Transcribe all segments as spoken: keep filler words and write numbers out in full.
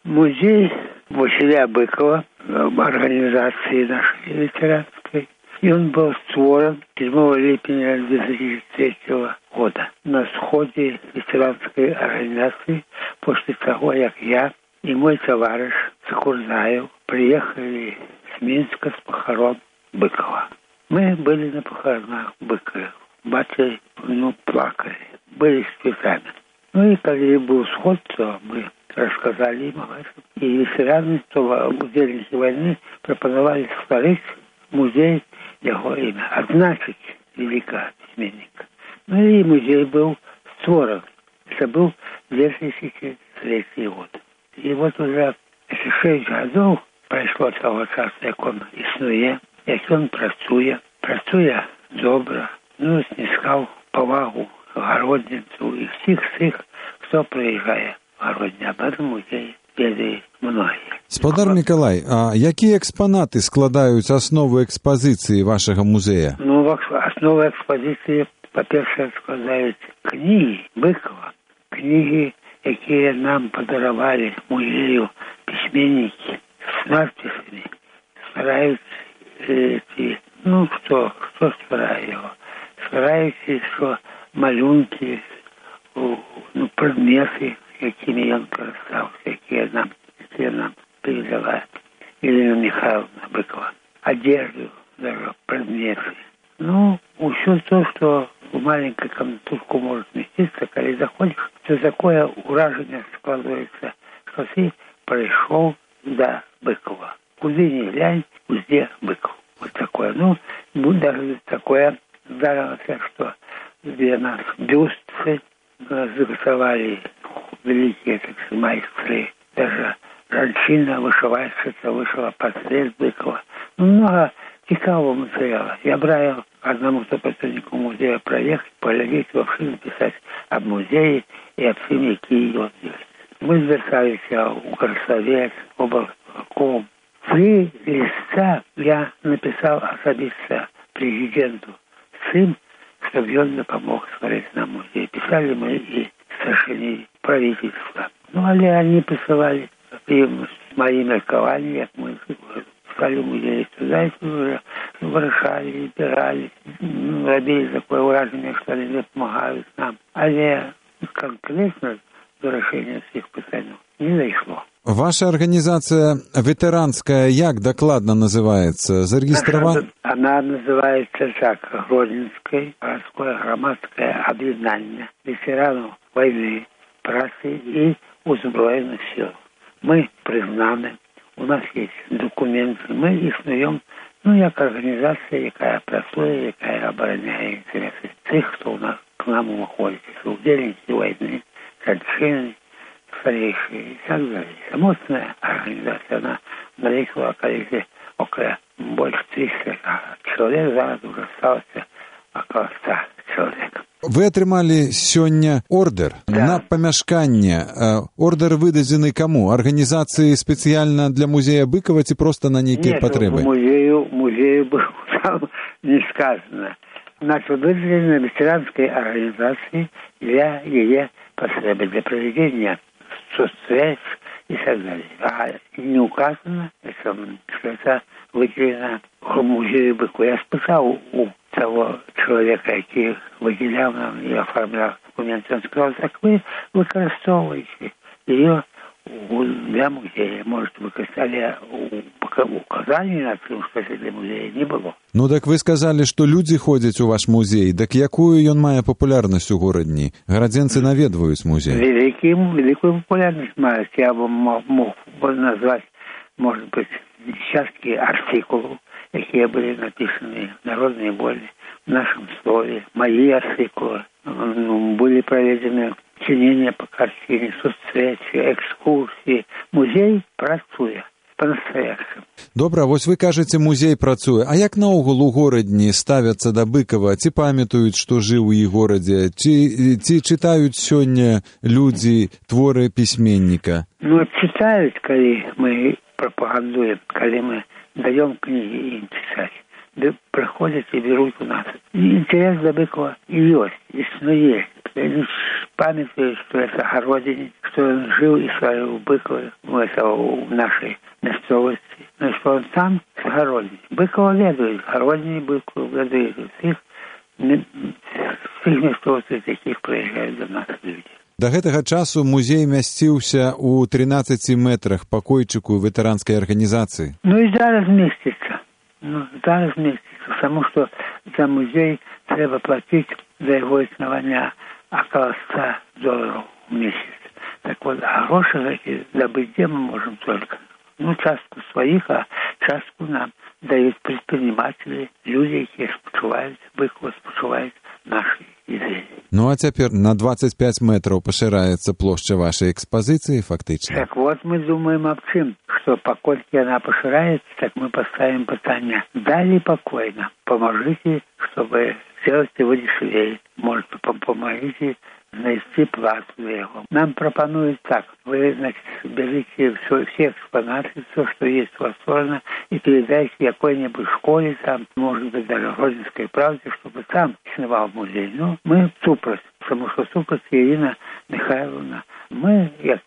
Музей Василя Быкова, организации нашей ветеранской. И он был створен седьмого липня две тысячи третьего года на сходе ветеранской организации после того, как я и мой товарищ Закурзаев приехали с Минска с похорон Быкова. Мы были на похоронах Быкова. Батя, ну, плакали, были с цветами. Ну и когда был сход, то мы рассказали им об этом. И ветераны, то удельники войны пропоновали створить музей его имя, отзначить великого письменника. Ну и музей был створен. Это был две тысячи третий год. И вот уже шесть годов пройшло того часу, як он існує, як він працює. Працює добре, ну, снискав повагу Городницю і всіх цих, хто приїжджає в Городня. Об этом музеї ведають многі. Спадар Миколай, а які експонати складають основу експозиції вашого музею? Ну, основу експозиції, по-перше, складають книги Быкова, книги, які нам подарували музею письменники з надписями. Старають ці, ну, хто, хто старає його? Стараються, що малюнки, ну, предмети, якими він користався, які нам, які нам передала Елена Михайловна Быкова. Одежду, даже предметы. Ну, все то, что в маленькой комнатушку может вместиться, когда заходишь, то такое уражение складывается, что ты пришел до Быкова. Куда ни глянь, везде Быков. Вот такое. Ну, даже такое здорово, что где нас бюсты заготовали великие, так сказать, майстры. Даже женщина, вышивальщица, вышила портрет Быкова. Ну, много цікавого материала. Я брал одному сотруднику музея проехать, поглядеть, вообще написать об музее и об всем, які його есть. Мы зверталися у Горсовет, облком. Три листа я написал особисто президенту сын, чтобы он помог створить нам музей. Писали мы и старшине правительства. Ну, але они посылали им с моими меркованиями, как мы писали в музее туда, и уже вырашали, збирали, ну, робили такое уражение, что они не помогают нам. Але конкретно до решения всех питаний не дошло. Ваша организация ветеранская як докладно называется? Зарегистрирована? Она называется так, Гродненское городское громадское объединение ветеранов войны, працы и узброенных сил. Мы признаны, у нас есть документы, мы існуємо, ну, як організація, яка працює, яка обороняє інтереси тих, хто у нас к нам виходить, удельники війни, женщины, старейшие и так далее. Самотная организация, она наличила количество около больше тридцати человек, зараз уже осталось около ста человек. Ви отримали сьогодні ордер да. на помешкання. Ордер виданий кому? Організації спеціально для музея Быкова чи просто на які Нет, потреби? Нет, музею, музею был там не сказано. Значит, выделено ветеранской организации для ее потреби, для проведения соцсвязь и так далее. А не указано, что это выделено в музею Быкова. Я спитал у того человека, який виділяв нам і оформляв документи, він сказав, так ви використовуєте її для музея. Можете використати, указання на цьому, що це для музея не було. Ну так ви сказали, що люди ходять у ваш музей. Так якою він має популярність у городі? Городенці навідують музей. Великим, велику популярність має. Я б мог, мог назвати, може бути, десятки артикулів, які були написані в народній волі, в нашому слові. Мої артикули. Ну, були проведені чинення по картині, соцсвяті, екскурсії. Музей працює по-настоящему. Добре, ось ви кажете, музей працює. А як наогул у городі ставляться до Быкова? Ці пам'ятають, що жив у їх городі? Ці, ці читають сьогодні люди твори письменника? Ну, читають, коли ми пропагандуємо, коли ми даємо книги їм читати. приходят и берут у нас. И интерес до Быкова и есть, иснует. Они памятуют, что это Городине, что он жил и славил Быкова, ну, это в нашей местности. Но что он сам с Городине. Быкова ведает, Городине Быкова ведает. Всех, всех местностей таких приезжают до нас люди. Да гэтага часу музей мясціўся ў тринадцати метрах пакойчыку ветэранскай арганізацыі. Ну і зараз месціцца. Ну, зараз месціцца. Таму што за музей трэба плаціць за яго існавання около ста долларов в месяц. Так вот, а гроши эти добыть где мы можем только? Ну, частку своих, а частку нам дают предприниматели, люди, которые спочивают, Быкова спочивают наши идеи. Ну, а цяпер на двадцать пять метров пашыраецца плошча вашей экспозиции, фактически. Так вот, мы думаем об чем, что покольки она поширается, так мы поставим питание. Далее покойно. Поможите, чтобы сделать его дешевле. Может, помогите найти плату за его. Нам пропонуют так. Вы, значит, берите все, все экспонаты, все, что есть у вас сложно, и передайте какой-нибудь школе, там, может быть, даже Родинской правде, чтобы там снимал музей. Ну, мы супроть, потому что супроть Ирина Михайловна. Мы, как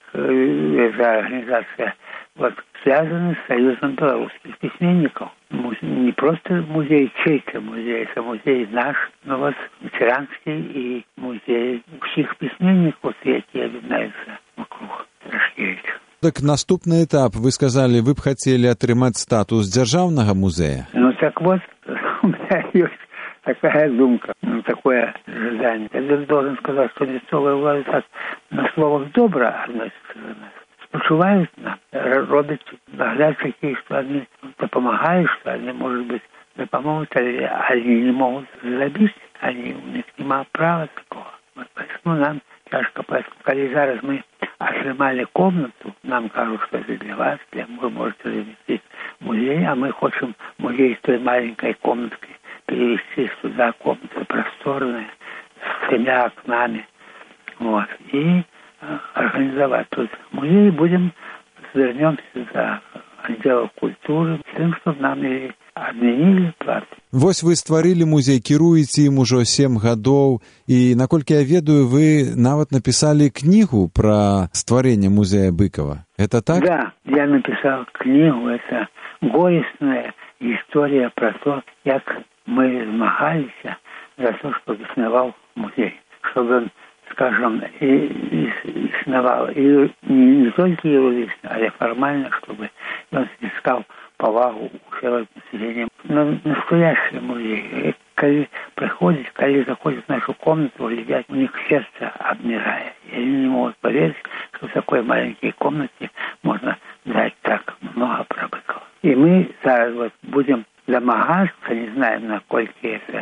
эта организация, вот, связаны с Союзом белорусских письменников. Не просто музей чей-то музей, это музей наш, но вот ветеранский и музей всех письменников, які объединяются вокруг Рашкевича. Так наступный этап, вы сказали, вы бы хотели отрымать статус державного музея? Ну так вот, у меня есть такая думка, ну, такое ожидание. Я должен сказать, что лицовая власть так на словах добро относится до нас. Спочувають нам, роблять нагляд такий, що вони допомагають, що вони, може бути, допоможуть, але вони не можуть зробити, вони, у них немає права такого. От, ну, нам тяжко, коли зараз ми отримали комнату, нам кажуть, що це для вас, для, ви можете завести музей, а ми хочемо музей з той маленькой комнаткой перевести сюда, комната просторная, с тремя окнами, вот, и организовать тут музей, будем вернемся за отдел культуры, с тем, чтобы нам и адмінілі платы. Вось вы стварылі музей, кіруеце ім ужо сем гадоў, і, наколькі я ведаю, вы нават напісалі кнігу пра стварэнне музея Быкова. Это так? Да, я написал книгу, это горестная история про то, как мы змагались за то, чтобы основал музей, чтобы он, скажем, и основал, и не, не только юридично, а и формально, чтобы он искал повагу у всего населения. Но настоящий музей, когда приходит, когда заходит в нашу комнату, ребят, у них сердце обмирает. И они не могут поверить, что в такой маленькой комнате можно дать так много про Быкова. И мы зараз вот будем домогаться, не знаем, насколько это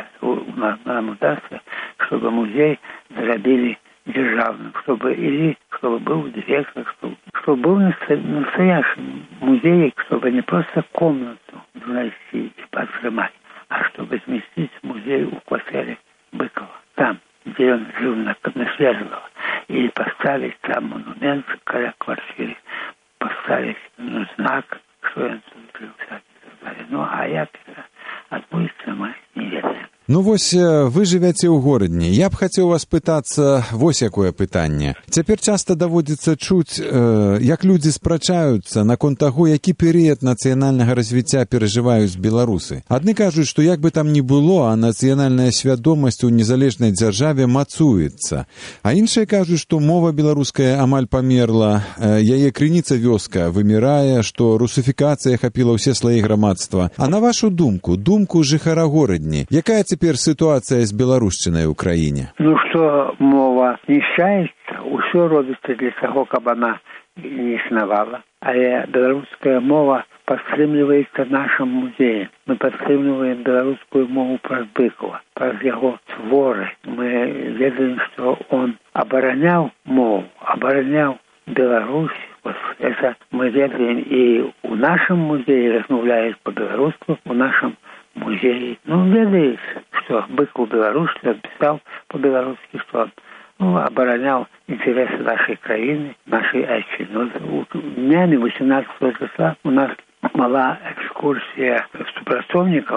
нам удастся, чтобы музей зарабили державным, чтобы или чтобы был директор, чтобы, чтобы был настоящий музей, чтобы не просто комнату внести и подснимать, а чтобы сместить музей у квартиры Быкова, там, где он жил на, на Свердлова, и поставить там монумент к квартире, поставить ну, знак, что он тут жил, и так далее. Ну, а як это отбудется, мы не ведаем. Ну вось вы жывяце ў горадні. Я б хацеў вас пытацца вось якое пытанне. Цяпер часта даводзіцца чуць, э, як людзі спрачаюцца наконт таго, які перыяд нацыянальнага развіцця перажываюць беларусы. Адны кажуць, што як бы там ні было, а нацыянальная свядомасць у незалежнай дзяржаве мацуецца. А іншыя кажуць, што мова беларуская амаль памерла, э, яе крыніца вёска вымірае, што русифікацыя хапіла ўсе слаі грамадства. А на вашу думку, думку жыхара горадні, якая цяпер ситуация с беларушчынай у краіне? Ну что, мова знішчаецца, усё робіцца для таго, каб она не існавала. Але беларуская мова падтрымліваецца нашым музеем. Мы падтрымліваем беларускую мову праз Быкова, праз яго творы. Мы ведаем, что он абараняў мову, абараняў Беларусь. Вот это мы ведаем и у нашым музее размаўляюць по-беларуску, у нашым музей. Ну, ведаешь, что Быков Беларусь, что он писал по-белорусски, что он ну, оборонял интересы нашей краины, нашей отчины. Днями восемнадцатого числа у нас была экскурсия супрацовников с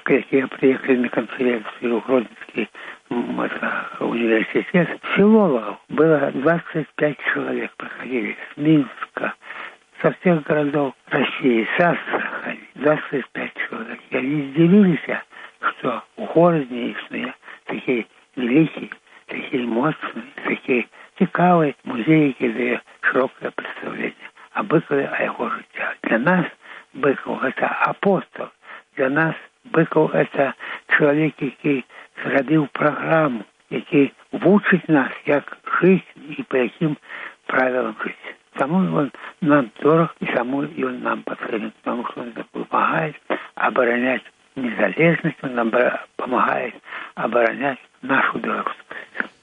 якія прыехалі на канференцыю ў Гродзенскі университет, филологов было двадцать пять человек проходили с Минска, со всех городов России, с Астрахани, двадцать пять человек. И они удивились, что в городе есть такие великие, такие мощные, такие цікавые музеи, где широкое представление о Быкове, о его житті. Для нас Быков – это апостол, для нас Быков – это человек, який зробив програму, який вчить нас, як жити і по яким правилам жити. Тому він нам дорог і тому він нам потрібен, тому що він допомагає обороняти незалежність, він нам допомагає обороняти нашу белорусскость.